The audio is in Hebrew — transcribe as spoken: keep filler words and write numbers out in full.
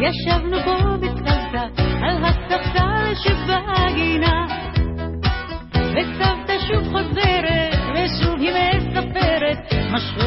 ישבנו בו בצוותא על הספסל שבגינה, וסבתא שוב חוזרת ושוב היא מספרת משהו